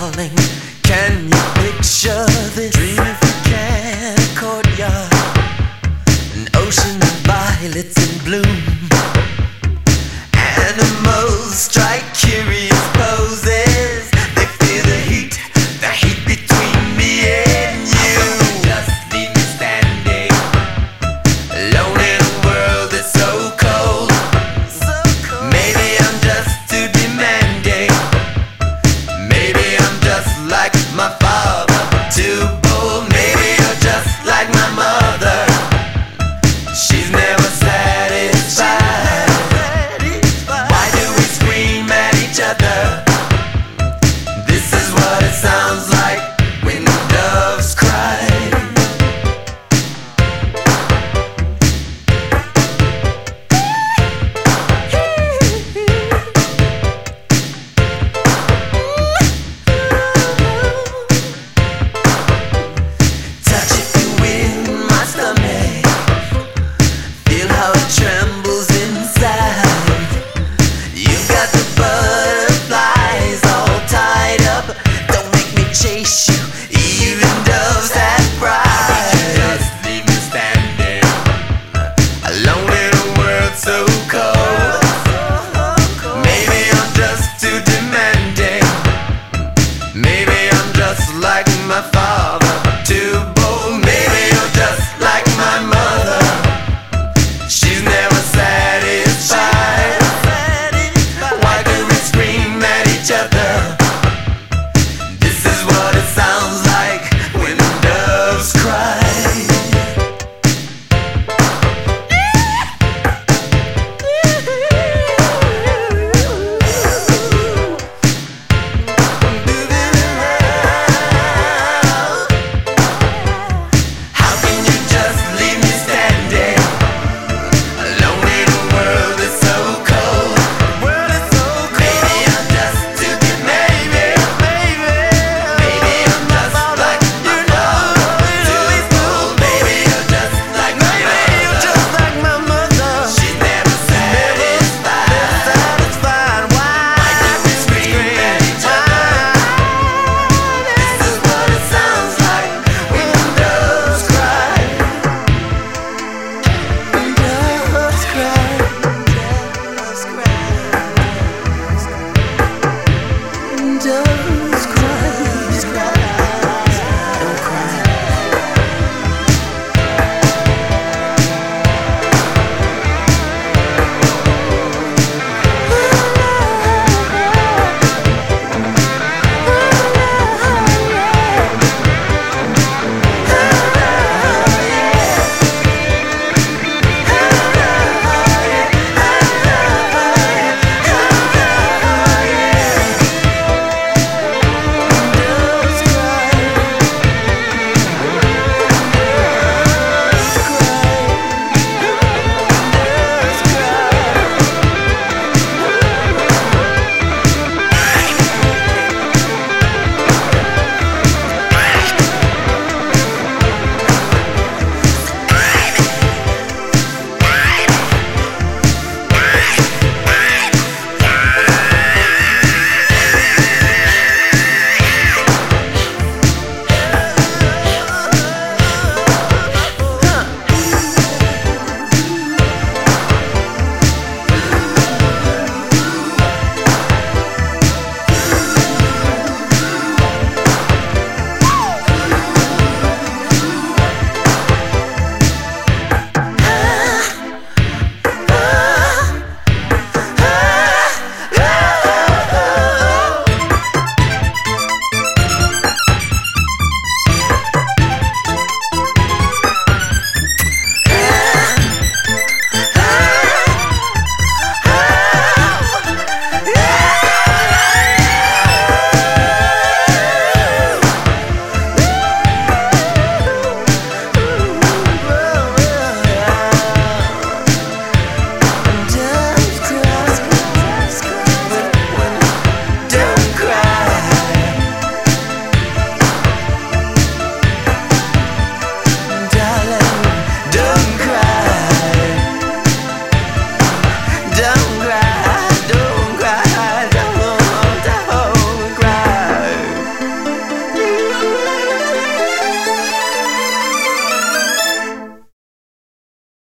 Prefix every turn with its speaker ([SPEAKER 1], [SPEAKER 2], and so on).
[SPEAKER 1] darling, can you picture this? Dream if you can, a courtyard, an ocean of violets in bloom. Animals strike curious poses. They feel the heat between me and you. Just leave me standing alone in a world that's so cold. Maybe I'm just too demanding. Maybe I'm just like my father, too bold. Maybe you're just like my mother. She's never satisfied. Why do we scream at each other? This is what it sounds like.